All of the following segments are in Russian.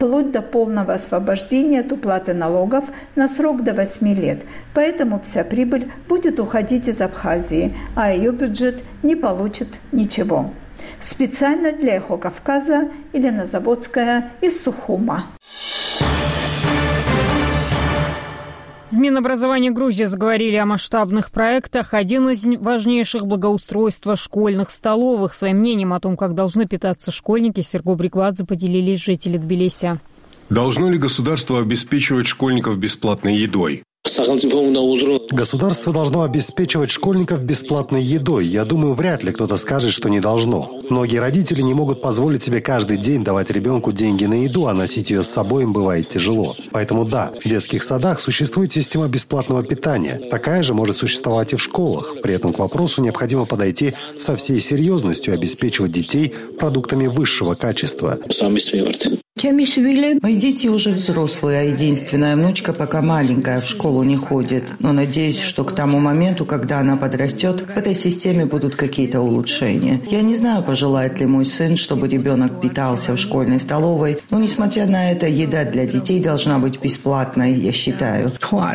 вплоть до полного освобождения от уплаты налогов на срок до 8 лет. Поэтому вся прибыль будет уходить из Абхазии, а ее бюджет не получит ничего. Специально для «Эхо Кавказа» Елена Заводская из Сухума. В Минобразовании Грузии заговорили о масштабных проектах. Один из важнейших – благоустройство школьных столовых. Своим мнением о том, как должны питаться школьники, Серго Бриквадзе поделились жители Тбилиси. Должно ли государство обеспечивать школьников бесплатной едой? Государство должно обеспечивать школьников бесплатной едой. Я думаю, вряд ли кто-то скажет, что не должно. Многие родители не могут позволить себе каждый день давать ребенку деньги на еду, а носить ее с собой им бывает тяжело. Поэтому да, в детских садах существует система бесплатного питания. Такая же может существовать и в школах. При этом к вопросу необходимо подойти со всей серьезностью, обеспечивать детей продуктами высшего качества. Мои дети уже взрослые, а единственная внучка пока маленькая, в школу не ходит. Но надеюсь, что к тому моменту, когда она подрастет, в этой системе будут какие-то улучшения. Я не знаю, пожелает ли мой сын, чтобы ребенок питался в школьной столовой, но, несмотря на это, еда для детей должна быть бесплатной, я считаю.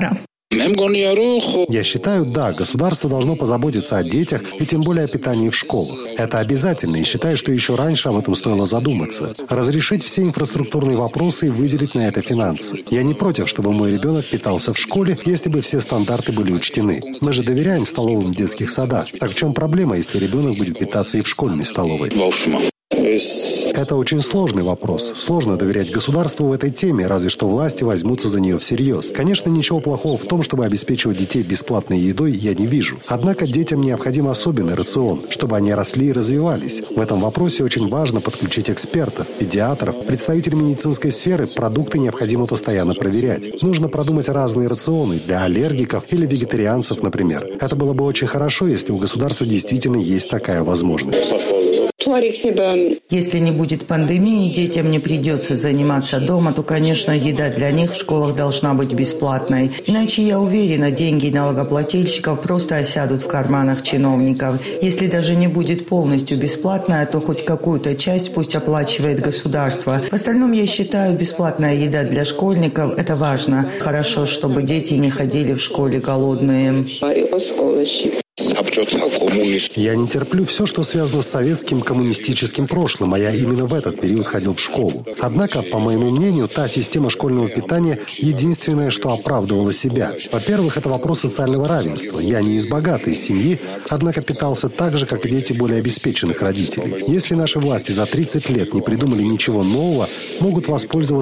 Я считаю, да, государство должно позаботиться о детях и тем более о питании в школах. Это обязательно, и считаю, что еще раньше об этом стоило задуматься. Разрешить все инфраструктурные вопросы и выделить на это финансы. Я не против, чтобы мой ребенок питался в школе, если бы все стандарты были учтены. Мы же доверяем столовым в детских садах. Так в чем проблема, если ребенок будет питаться и в школьной столовой? Это очень сложный вопрос. Сложно доверять государству в этой теме, разве что власти возьмутся за нее всерьез. Конечно, ничего плохого в том, чтобы обеспечивать детей бесплатной едой, я не вижу. Однако детям необходим особенный рацион, чтобы они росли и развивались. В этом вопросе очень важно подключить экспертов, педиатров, представителей медицинской сферы. Продукты необходимо постоянно проверять. Нужно продумать разные рационы для аллергиков или вегетарианцев, например. Это было бы очень хорошо, если у государства действительно есть такая возможность. Если не будет пандемии, детям не придется заниматься дома, то, конечно, еда для них в школах должна быть бесплатной. Иначе, я уверена, деньги налогоплательщиков просто осядут в карманах чиновников. Если даже не будет полностью бесплатная, то хоть какую-то часть пусть оплачивает государство. В остальном, я считаю, бесплатная еда для школьников – это важно. Хорошо, чтобы дети не ходили в школе голодные. Я не терплю все, что связано с советским коммунистическим прошлым, а я именно в этот период ходил в школу. Однако, по моему мнению, та система школьного питания единственное, что оправдывала себя. Во-первых, это вопрос социального равенства. Я не из богатой семьи, однако питался так же, как и дети более обеспеченных родителей. Если наши власти за 30 лет не придумали ничего нового, могут воспользоваться